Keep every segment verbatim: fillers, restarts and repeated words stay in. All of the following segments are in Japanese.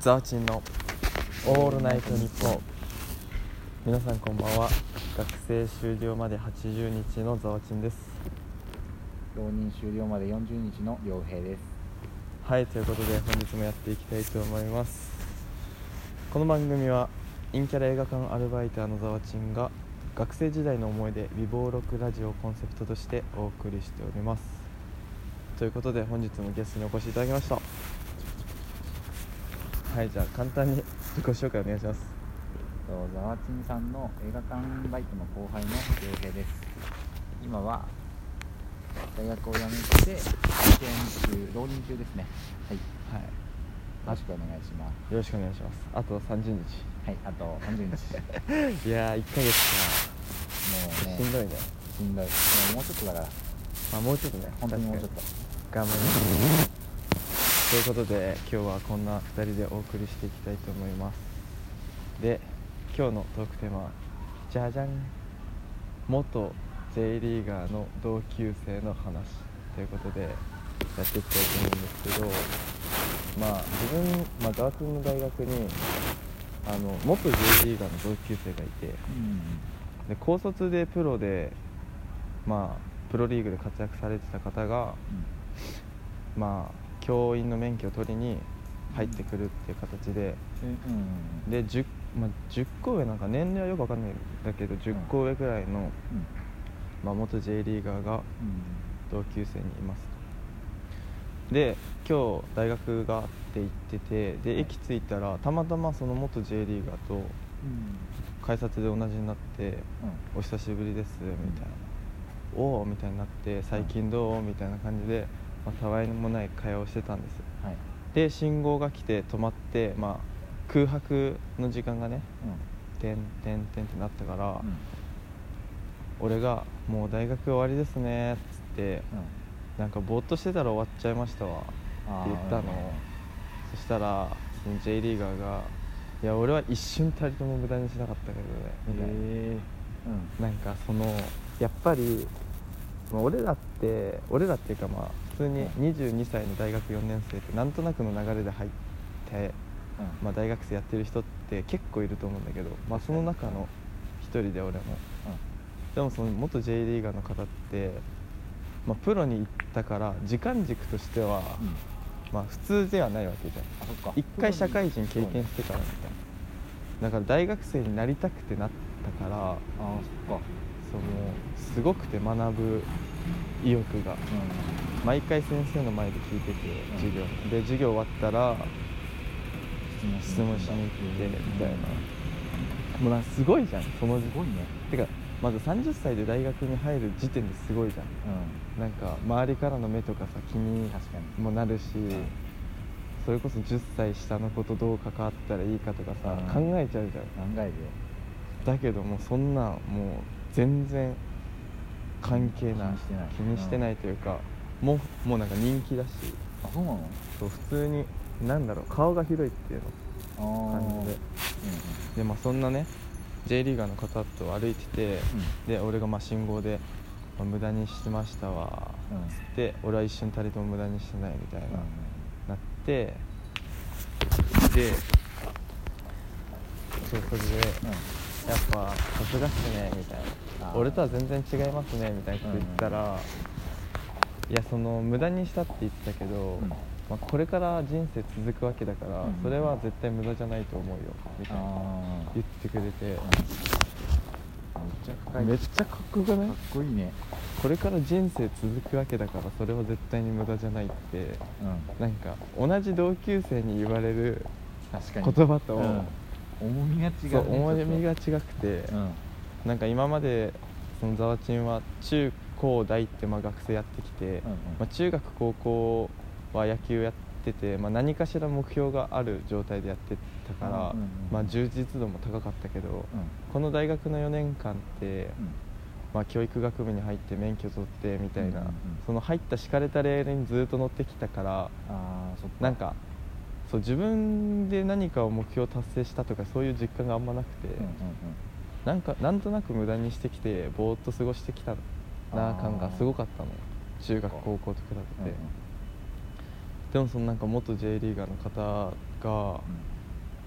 ザワチンのオールナイトニッポン。皆さんこんばんは。学生終了まではちじゅうにちのザワチンです。 浪人終了までよんじゅうにちの良平です。 はい、ということで本日もやっていきたいと思います。この番組は陰キャラ映画館アルバイターのザワチンが学生時代の思い出美貌録ラジオをコンセプトとしてお送りしております。ということで本日もゲストにお越しいただきました。はい、じゃあ簡単に自己紹介お願いします。 ザワチンさんの映画館バイトの後輩の良平です。今は大学を辞めて試験中、浪人中ですね。はい、 はい、 よろしくお願いします。 よろしくお願いします。あとさんじゅうにち。 はい、あとさんじゅうにちいやーいっかげつか。 もうね、 しんどいね。 しんどい。もうもうちょっとだから、 まあもうちょっとね、 本当にもうちょっと頑張ります。ということで今日はこんなふたりでお送りしていきたいと思います。で、今日のトークテーマはじゃじゃん、元 J リーガーの同級生の話ということでやっていきたいと思うんですけど、まあ自分、まあ、ザワ君の大学にあの元 J リーガーの同級生がいて、 うんで高卒でプロでまあプロリーグで活躍されてた方が、うん、まあ教員の免許を取りに入ってくるっていう形で、 うんうん、 で 10,、まあ、じゅっこ上、なんか年齢はよく分かんないんだけどじゅっこ上くらいの、うんまあ、元 J リーガーが同級生にいますと。で今日大学があって行ってて、で駅着いたらたまたまその元 J リーガーと改札で同じになって、うん、お久しぶりですみたいな、おーみたいになって、最近どうみたいな感じで、まあ、たわいもない会話をしてたんです、はい、で信号が来て止まって、まあ、空白の時間がね、うん、てんてんてんってなったから、うん、俺がもう大学終わりですねっつって、うん、なんかぼーっとしてたら終わっちゃいましたわって言ったの、うん、そしたらその J リーガーがいや俺は一瞬たりとも無駄にしなかったけどねみたいな、えーうん、なんかそのやっぱり俺らって俺らっていうかまあ普通ににじゅうにさいの大学よねん生ってなんとなくの流れで入って、うんまあ、大学生やってる人って結構いると思うんだけど、まあ、その中の一人で俺も、うん、でもその元 J リーガーの方って、まあ、プロに行ったから時間軸としては、うんまあ、普通ではないわけじゃん。一回社会人経験してからみたいな、だから大学生になりたくてなったから、あそっかそうもうすごくて学ぶ意欲が、うん、毎回先生の前で聞いてて、うん、授業で授業終わったら質問しに行ってみたいな、うん、もうなんかすごいじゃんそのすごいね。てかまずさんじゅっさいで大学に入る時点ですごいじゃん、うん、なんか周りからの目とかさ気にもなるし、うん、それこそじゅっさい下の子とどう関わったらいいかとかさ、うん、考えちゃうじゃん。考えるよ。だけどもうそんなんもう全然関係ない、気にしてないというか、うん、もうもうなんか人気だし、あそうなの。そう普通になんだろう顔が広いっていうの感じで、うんうん、でまあそんなね J リーガーの方と歩いてて、うん、で俺がまあ信号で、まあ、無駄にしてましたわつって、うん、俺は一瞬たりとも無駄にしてないみたいな、うん、なってでそうそれで、うんやっぱさすがっすねみたいな、俺とは全然違いますねみたいなこと言ったら、うん、いやその無駄にしたって言ってたけど、うんまあ、これから人生続くわけだから、うん、それは絶対無駄じゃないと思うよみたいな言ってくれて、うん、めっちゃかっこよくない？かっこいいね。これから人生続くわけだからそれは絶対に無駄じゃないって、うん、なんか同じ同級生に言われる言葉と、うん重みが違う、ね、そう重みが違くて、うん、なんか今までそのザワチンは中高大ってまあ学生やってきて、うんうんまあ、中学高校は野球やってて、まあ、何かしら目標がある状態でやってたから、うんうんうんまあ、充実度も高かったけど、うん、この大学のよねんかんって、うんまあ、教育学部に入って免許取ってみたいな、うんうんうん、その入った敷かれたレールにずっと乗ってきたから、あそっかなんかそう自分で何かを目標達成したとかそういう実感があんまなくて、うんうんうん、なんかなんとなく無駄にしてきてぼーっと過ごしてきたな感がすごかったの、中学高校と比べて、うんうん、でもそのなんか元 J リーガーの方が、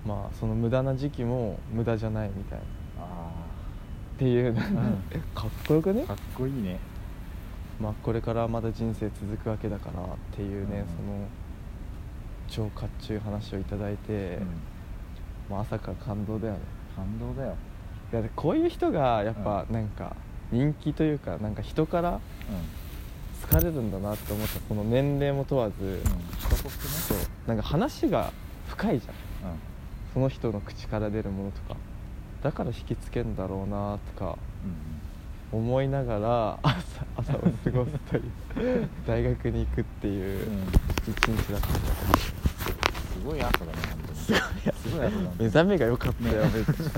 まあその無駄な時期も無駄じゃないみたいなあっていう、うん、かっこよくね。 かっこいいね。 まあこれからまだ人生続くわけだからっていうね、 うん、 その超かっちゅう話をいただいて、うん、まあ朝から感動だよね。 感動だよ。 いやこういう人がやっぱなんか人気というか、なんか人から好かれるんだなって思った。その年齢も問わず、うん、そうなんか話が深いじゃん、うん、その人の口から出るものとかだから引きつけんだろうなとか思いながら朝、朝を過ごすという大学に行くっていう一日だった。すごい朝だね、本当に。すごい朝だね。 目覚めが良かったよ、めっちゃ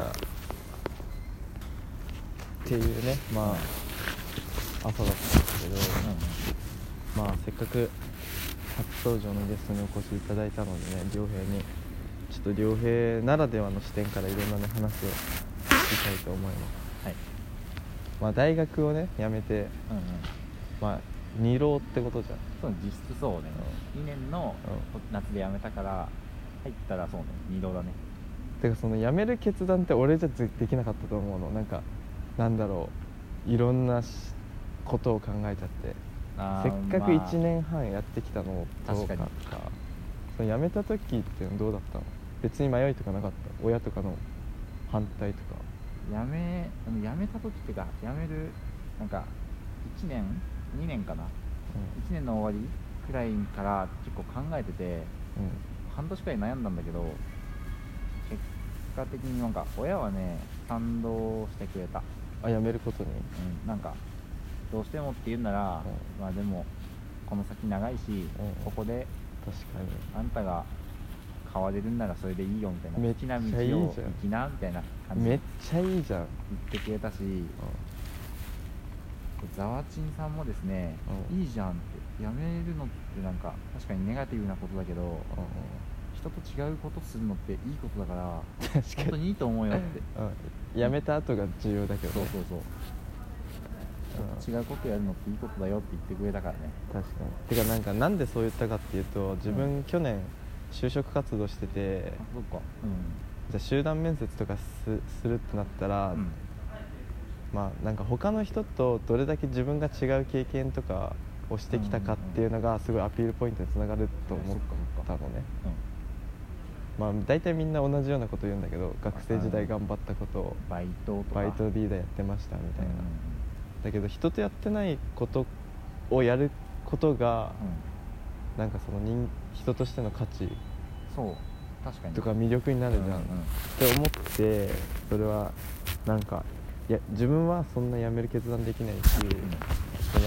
っていうね、まあ朝だったんですけど、うん、まあせっかく初登場のゲストにお越しいただいたのでね、良平にちょっと良平ならではの視点からいろんなね話を聞きたいと思います。はい。まあ大学をね辞めて、うんうん、まあ二浪ってことじゃん。 そう、実質そうね、うん、にねんの夏で辞めたから入ったらそうね、二浪だね。 てかその辞める決断って俺じゃできなかったと思うの。なんかなんだろう、いろんなことを考えちゃって、せっかくいちねんはんやってきたのをどうかとか、その辞めた時っていうのどうだったの？別に迷いとかなかった？親とかの反対とか。 辞め辞めた時っていうか、辞めるなんかいちねんにねんかな、うん、いちねんの終わりくらいから結構考えてて、うん、半年くらい悩んだんだけど、結果的になんか親はね賛同してくれた。 あ、辞めることに、 うん、なんかどうしてもって言うなら、うん、まあでもこの先長いし、うん、ここで確かにあんたが変われるんならそれでいいよみたいな、 めっちゃいいじゃん、 好きな道を生きなみたいな感じでめっちゃいいじゃん言ってくれたし、うん、ザワチンさんもですね、うん、いいじゃんって、辞めるのってなんか確かにネガティブなことだけど、うん、人と違うことするのっていいことだから確かに本当にいいと思うよって、 うん、辞めた後が重要だけど、 ね、そうそうそう、人と違うことやるのっていいことだよって言ってくれたからね。 確かに。てかなんかなんでそう言ったかっていうと、自分、うん、去年就職活動してて、 あ、そっか、うん、 じゃあ集団面接とか す, するってなったら、うん、まあなんか他の人とどれだけ自分が違う経験とかをしてきたかっていうのがすごいアピールポイントにつながると思ったのね、うん、まあ大体みんな同じようなこと言うんだけど、学生時代頑張ったことをバイトとかバイトリーダーやってましたみたいな、うん、だけど人とやってないことをやることが、うん、なんかその 人, 人としての価値そう確かにとか魅力になるじゃん、うんうん、って思って、それはなんかいや自分はそんな辞める決断できないし、うん、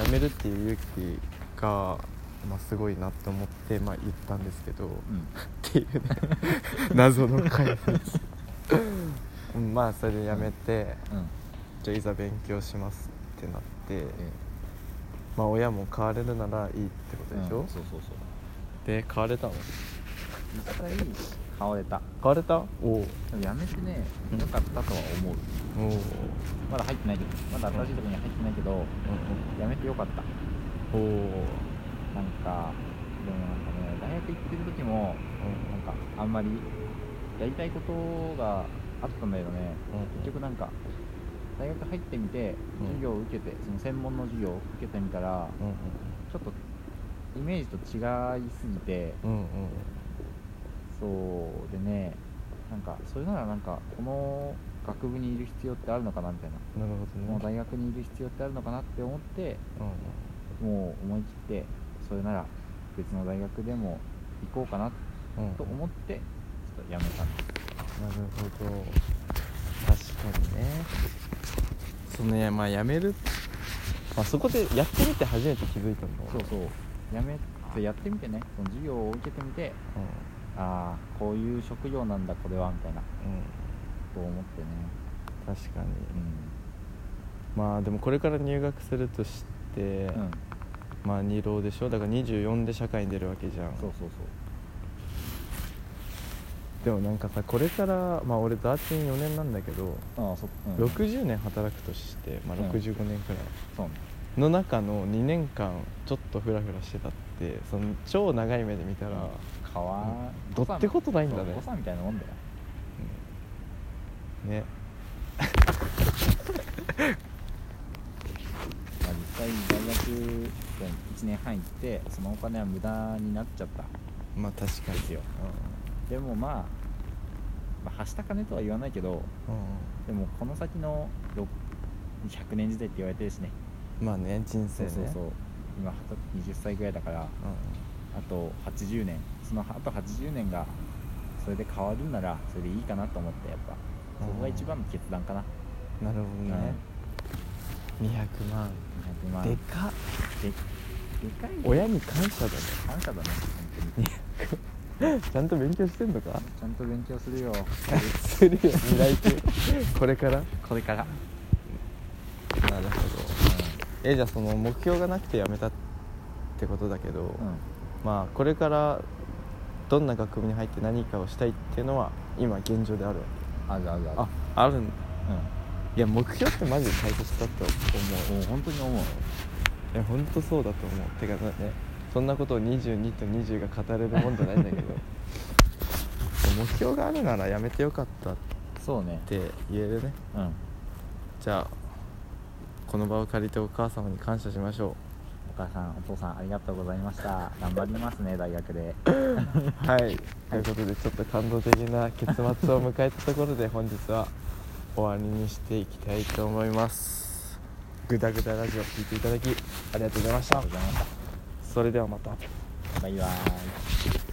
辞めるっていう勇気が、まあ、すごいなって思って、まあ、言ったんですけど、うん、っていうね謎の解説まあそれで辞めて、うん、じゃあいざ勉強しますってなって、うん、まあ親も変われるならいいってことでしょ、うん、そうそうそうで変われたの？ 実際変われた変われた？おお。 やめてね、良かったとは思う。おお。まだ入ってないけど、まだ新しいところには入ってないけど、うん、やめて良かった。おお。なんかでもなんかね、大学行ってる時も、うん、なんかあんまりやりたいことがあったんだけどね、うん、結局なんか大学入ってみて授業を受けて、その専門の授業を受けてみたら、うんうん、ちょっとイメージと違いすぎて、うんうん、そうでね、なんかそれならなんかこの学部にいる必要ってあるのかなみたいな、なるほどね、この大学にいる必要ってあるのかなって思って、うんうん、もう思い切ってそれなら別の大学でも行こうかなと思ってちょっとやめたんです。 なるほど、確かにね。そうね、まあやめる、まあ、そこでやってみて初めて気づいたんだ。 そうそう、やめてやってみてね、その授業を受けてみて、うん、ああこういう職業なんだこれはみたいな、うん、と思ってね。 確かに、うん、まあでもこれから入学するとして、うん、まあに浪でしょ、だからにじゅうよんで社会に出るわけじゃん。 そうそうそう。 でもなんかさ、これからまあ俺ザーチンよねんなんだけど、ああそ、うん、ろくじゅうねん働くとして、まあ、ろくじゅうごねんくらい、うん、そうね、の中のにねんかんちょっとフラフラしてたって、その超長い目で見たら、 かわどってことないんだね。 誤差みたいなもんだよ。 ねまあ実際大学いちねんはん行ってそのお金は無駄になっちゃったまあ確かにですよ、うん、でもまあ、まあ、はした金とは言わないけど、 うんうん、 でもこの先のひゃくねん時代って言われてるしね。 まあね人生ね、 そうそうそう、今はたちぐらいだから、うん、あとはちじゅうねん、そのあとはちじゅうねんがそれで変わるならそれでいいかなと思って、やっぱそこが一番の決断かな。 なるほどね、うん、にひゃくまん、にひゃくまんでかっ、 ででかい、 親に感謝だね。 感謝だね本当にちゃんと勉強してんのか。 ちゃんと勉強するよするよ未来中これからこれからなるほど、うん、えじゃあその目標がなくてやめたってことだけど、うん、まあこれからどんな学部に入って何かをしたいっていうのは今現状であるわけ。 あるあるあるああるんだ、うん、いや目標ってマジで大切だと思う。 もう本当に思う。 いや本当そうだと思う。てかね、そんなことをにじゅうにとにじゅうが語れるもんじゃないんだけど目標があるならやめてよかったって言えるね。 うん、 じゃあこの場を借りてお母様に感謝しましょう。 お母さんお父さんありがとうございました。頑張りますね大学ではいということでちょっと感動的な結末を迎えたところで本日は終わりにしていきたいと思います。グダグダラジオ聞いていただきありがとうございました。 ありがとうございました。 それではまた。 バイバーイ。